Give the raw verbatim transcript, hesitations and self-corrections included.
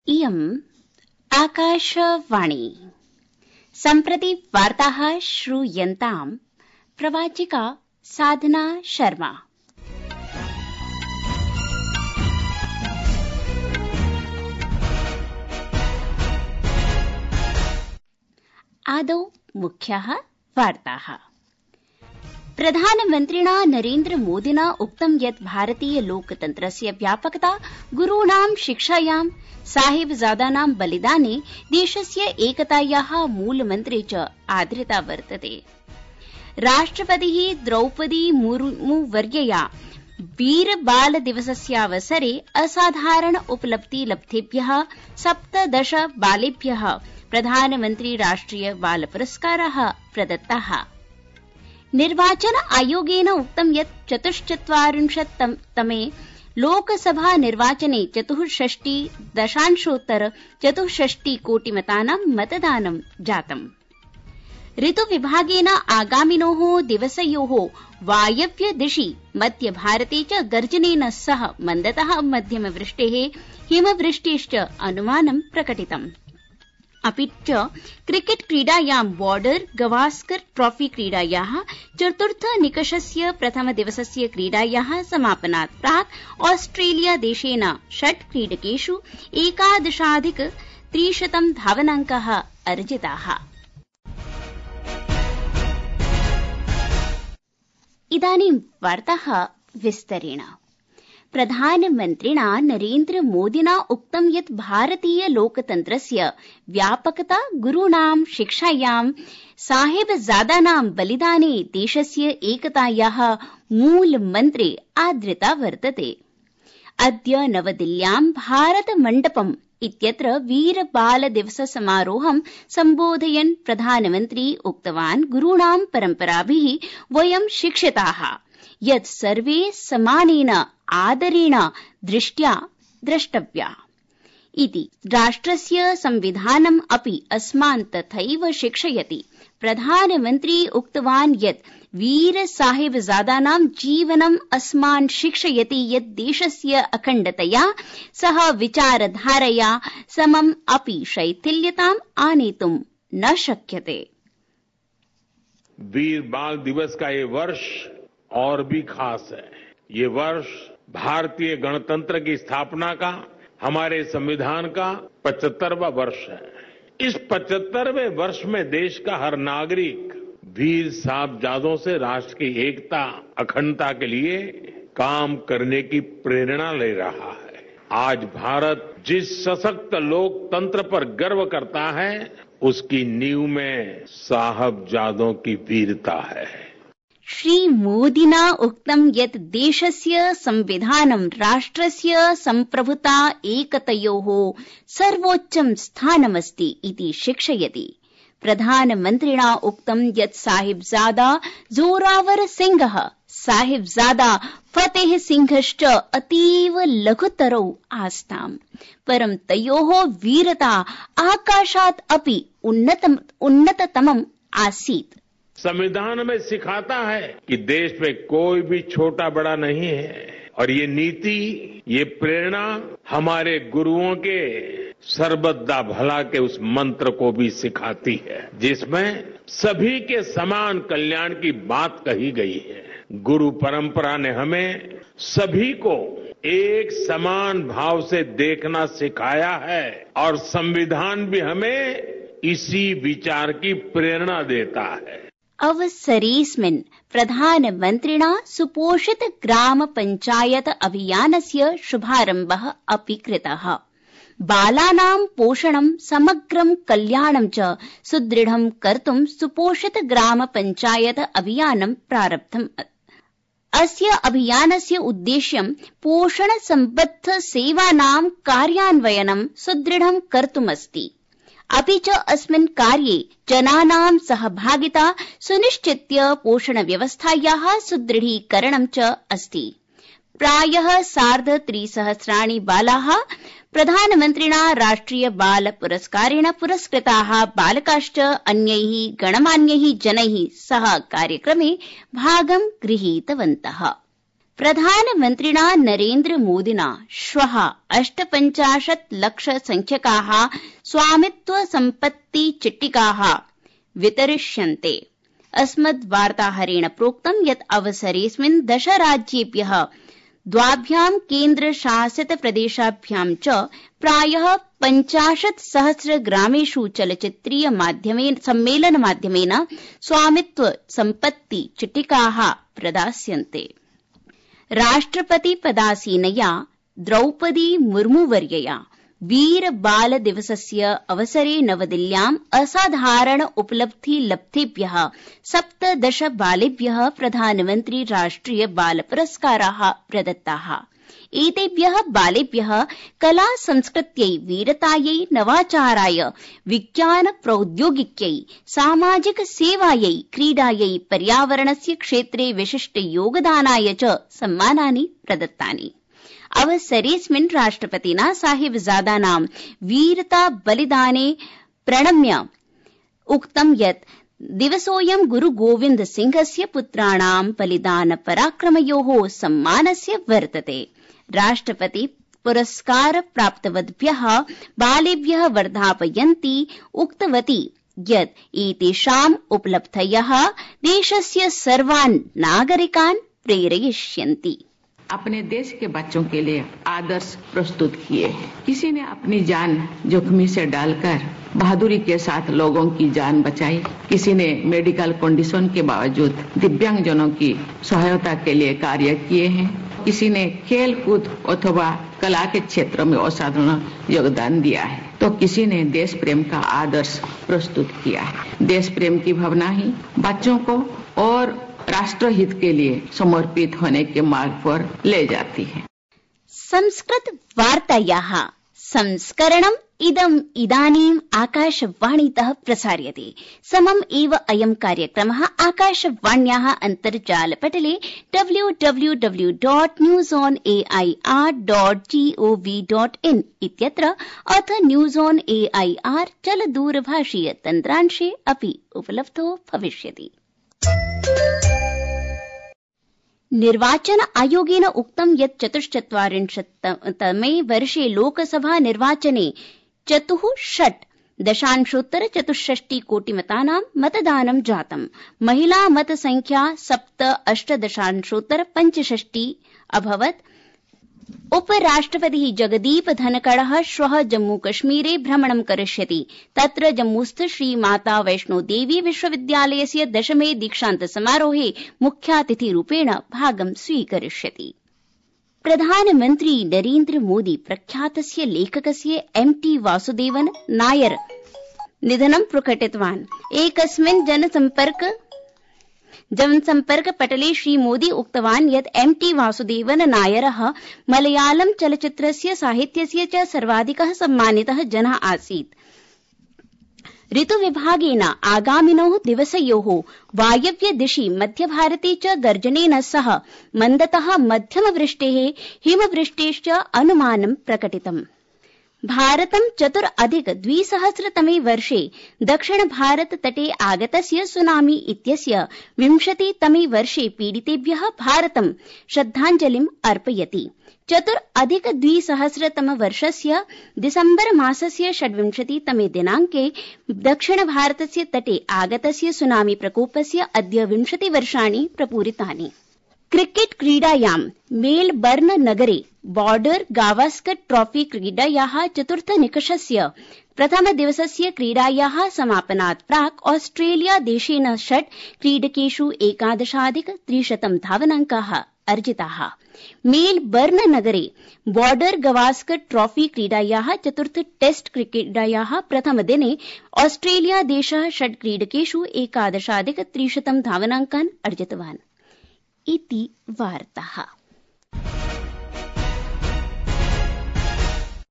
इयम् आकाशवाणी। सम्प्रति वार्ताः श्रूयन्ताम् प्रवाचिका साधना शर्मा। आदौ मुख्याः वार्ताः। प्रधानमन्त्रिणा नरेन्द्र मोदिना उक्तं यत् भारतीय लोकतन्त्रस्य व्यापकता गुरूणां शिक्षायां साहिबजादानां बलिदाने देशस्य एकतायाः मूलमन्त्रे च आधृता वर्तते। राष्ट्रपतिः द्रौपदी मुर्मू वर्यया वीर बाल दिवसस्यावसरे असाधारण उपलब्धि लब्धेभ्यः सप्तदश बालेभ्यः प्रधानमन्त्री राष्ट्रिय बाल पुरस्काराः प्रदत्ताः। निर्वाचन आयोगेन उक्तं यत् चतुश्चत्वारिंशत् तमे लोकसभा निर्वाचने चतुःषष्टि दशांशोत्तर चतुःषष्टि कोटिमतानां मतदानं जातम्। ऋतुविभागेन आगामिनोः दिवसयोः वायव्य दिशि मध्यभारते च गर्जनेन सह मन्दतः मध्यमवृष्टेः हिमवृष्टेश्च अनुमानं प्रकटितम्। अपि च क्रिकेट क्रीडायां बॉर्डर गवास्कर ट्रॉफी क्रीडायाः चतुर्थ निकषस्य प्रथम दिवसस्य क्रीडायाः समापनात् प्राक् ऑस्ट्रेलिया देशेन षट् क्रीडकेषु एकादशाधिक त्रिशतं धावनाङ्काः अर्जिताः। इदानीं वार्ताः विस्तरेण। प्रधानमन्त्रिणा नरेन्द्र मोदिना उक्तं यत् भारतीय लोकतन्त्रस्य व्यापकता गुरूणां शिक्षायां साहिबजादानां बलिदाने देशस्य एकतायाः मूलमन्त्रे आधृता वर्तते। अद्य नवदिल्ल्यां भारत मण्डपम् इत्यत्र वीर बाल दिवस समारोहं सम्बोधयन् प्रधानमन्त्री उक्तवान् गुरूणां परम्पराभिः वयं शिक्षिताः यत् सर्वे समानेन आदरेण दृष्ट्या द्रष्टव्या इति। राष्ट्रस्य संविधानम् अपि अस्मान् तथैव शिक्षयति। प्रधानमन्त्री उक्तवान् यत् वीर साहिबजादानां जीवनम् अस्मान् शिक्षयति यत् देशस्य अखण्डतया सह विचारधारया समम् अपि शैथिल्यताम् आनेतुं न शक्यते। वीर बाल दिवस का ये वर्ष और भी खास है। ये वर्ष भारतीय गणतंत्र की स्थापना का, हमारे संविधान का पचहत्तरवां वर्ष है। इस पचहत्तरवें वर्ष में देश का हर नागरिक वीर साहिबजादों से राष्ट्र की एकता, अखंडता के लिए काम करने की प्रेरणा ले रहा है। आज भारत जिस सशक्त लोकतंत्र पर गर्व करता है, उसकी नींव में साहिबजादों की वीरता है। श्री मोदिना उक्तं यत् देशस्य संविधानं राष्ट्रस्य सम्प्रभुता एकतयोः सर्वोच्चं स्थानमस्ति इति शिक्षयति। प्रधानमन्त्रिणा उक्तं यत् साहिबजादा जोरावर सिंहः, साहिबजादा फतेह सिंहश्च अतीव लघुतरौ आस्ताम्, परं तयोः वीरता आकाशात् अपि उन्नतम उन्नततमम् आसीत्। संविधान में सिखाता है कि देश में कोई भी छोटा बड़ा नहीं है, और ये नीति, ये प्रेरणा हमारे गुरुओं के सर्वदा भला के उस मंत्र को भी सिखाती है, जिसमें सभी के समान कल्याण की बात कही गई है। गुरु परंपरा ने हमें सभी को एक समान भाव से देखना सिखाया है, और संविधान भी हमें इसी विचार की प्रेरणा देता है। अवसरेऽस्मिन् प्रधानमन्त्रिणा सुपोषित ग्राम पञ्चायत अभियानस्य शुभारम्भः अपि कृतः। बालानां पोषणं, समग्रं कल्याणं च सुदृढं कर्तुं सुपोषित ग्राम पञ्चायत अभियानं प्रारब्धम्। अस्य अभियानस्य उद्देश्यं पोषण सम्बद्ध सेवानां कार्यान्वयनं सुदृढं कर्तुमस्ति। अपि च अस्मिन् कार्ये जनानां सहभागिता सुनिश्चित्य पोषणव्यवस्थायाः सुदृढीकरणं च अस्ति। प्रायः सार्ध त्रिसहस्राणि बालाः प्रधानमन्त्रिणा राष्ट्रिय बाल पुरस्कारेण पुरस्कृताः बालकाश्च अन्यैः गणमान्यैः जनैः सह कार्यक्रमे भागं गृहीतवन्तः। प्रधानमन्त्रिणा नरेन्द्र मोदिना श्वः अष्टपञ्चाशत् लक्ष संख्यकाः स्वामित्व सम्पत्ति चिट्टिकाः वितरिष्यन्ते। अस्मद्वार्ताहरेण प्रोक्तं यत् अवसरेऽस्मिन् दश राज्येभ्यः द्वाभ्यां केन्द्रशासित प्रदेशाभ्यां च प्रायः पञ्चाशत् सहस्र ग्रामेषु चलचित्रीय माध्यमेन सम्मेलन माध्यमेन स्वामित्व सम्पत्ति चिट्टिकाः प्रदास्यन्ते। राष्ट्रपति पदासीनया द्रौपदी मुर्मुवर्यया वीर बाल दिवसस्य अवसरे नवदिल्ल्याम् असाधारण उपलब्धि लब्धेभ्यः सप्तदश बालेभ्यः प्रधानमन्त्री राष्ट्रिय बाल पुरस्काराः प्रदत्ताः। एतेभ्यः बालेभ्यः कला संस्कृत्यै, वीरतायै, नवाचाराय, विज्ञान प्रौद्योगिक्यै, सामाजिक सेवायै, क्रीडायै, पर्यावरणस्य क्षेत्रे विशिष्ट योगदानाय च सम्मानानि प्रदत्तानि। अवसरेऽस्मिन् राष्ट्रपतिना साहिबजादानां वीरता बलिदाने प्रणम्य उक्तं यत् दिवसोऽयं गुरु गोविन्द सिंहस्य पुत्राणां बलिदान पराक्रमयोः सम्मानस्य वर्तते। राष्ट्रपति पुरस्कार प्राप्तवद्भ्यः बालेभ्यः वर्धापयन्ती उक्तवती यत् एतेषाम् उपलब्धयः देशस्य सर्वान् नागरिकान् प्रेरयिष्यन्ति। अपने देश के बच्चों के लिए आदर्श प्रस्तुत किए। किसी ने अपनी जान जोखिम से डालकर बहादुरी के साथ लोगों की जान बचाई। किसी ने मेडिकल कंडीशन के बावजूद दिव्यांगजनों की सहायता के लिए कार्य किए हैं। किसी ने खेल कूद अथवा कला के क्षेत्र में असाधारण योगदान दिया है, तो किसी ने देश प्रेम का आदर्श प्रस्तुत किया है। देश प्रेम की भावना ही बच्चों को और राष्ट्रहित के लिए समर्पित होने के मार्ग पर ले जाती है। संस्कृत वार्तायाः संस्करणम् इदम् इदानीम् आकाशवाणीतः प्रसार्यते। समम् एव अयं कार्यक्रमः आकाशवाण्याः अन्तर्जालपटले W W W dot news on A I R dot gov dot in इत्यत्र अथ news on A I R चलदूरभाषीय तन्त्रांशे अपि उपलब्धो भविष्यति। निर्वाचन आयोगेन उक्तं यत् चतुश्चत्वारिंशत्तमे वर्षे लोकसभा निर्वाचने चतुः षट् दशांशोत्तर चतुष्षष्टि कोटिमतानां मतदानं जातम्। महिला मत संख्या सप्त अष्ट दशांशोत्तर पञ्चषष्टि अभवत्। उपराष्ट्रपतिः जगदीप धनखडः श्वः जम्मूकश्मीरे भ्रमणं करिष्यति। तत्र जम्मूस्थ श्रीमाता वैष्णोदेवी विश्वविद्यालयस्य दशमे दीक्षान्त समारोहे मुख्यातिथिरूपेण भागं स्वीकरिष्यति। प्रधानमन्त्री नरेन्द्र मोदी प्रख्यातस्य लेखकस्य एम् टी वासुदेवन नायर निधनं प्रकटितवान्। एकस्मिन् जनसम्पर्क जनसम्पर्क पटले श्रीमोदी उक्तवान् यत् एम् टी वासुदेवन नायरः मलयालम चलच्चित्रस्य साहित्यस्य च सर्वाधिकः सम्मानितः जनः आसीत्। ऋतुविभागेन आगामिनोः दिवसयोः वायव्य दिशि मध्यभारते च गर्जनेन सह मन्दतः मध्यमवृष्टेः हिमवृष्टेश्च अनुमानं प्रकटितम्। भारतं चतुर अधिक द्विसहस्रतमे वर्षे दक्षिण भारत तटे आगतस्य सुनामी इत्यस्य विंशतितमे वर्षे पीडितेभ्यः भारतं श्रद्धाञ्जलिम् अर्पयति। चतुर अधिक द्विसहस्रतम वर्षस्य दिसम्बर मासस्य षड्विंशतितमे दिनाङ्के दक्षिण भारतस्य तटे आगतस्य सुनामी प्रकोपस्य अद्य विंशति वर्षाणि प्रपूरितानि। क्रिकेट क्रीडायां मेलबर्न नगरे बॉर्डर गावस्कर ट्रॉफी क्रीडायाः चतुर्थ निकषस्य प्रथम दिवसस्य क्रीडायाः समापनात् प्राक् ऑस्ट्रेलिया देशेन षट् क्रीडकेषु एकादशाधिक त्रिशतं धावनाङ्काः अर्जिताः। मेलबर्न नगरे बॉर्डर गावस्कर ट्रॉफी क्रीडायाः चतुर्थ टेस्ट क्रीडायाः प्रथम दिने ऑस्ट्रेलिया देशः षट् क्रीडकेषु एकादशाधिक त्रिशतं धावनाङ्कान् अर्जितवान्। इति वार्ताः।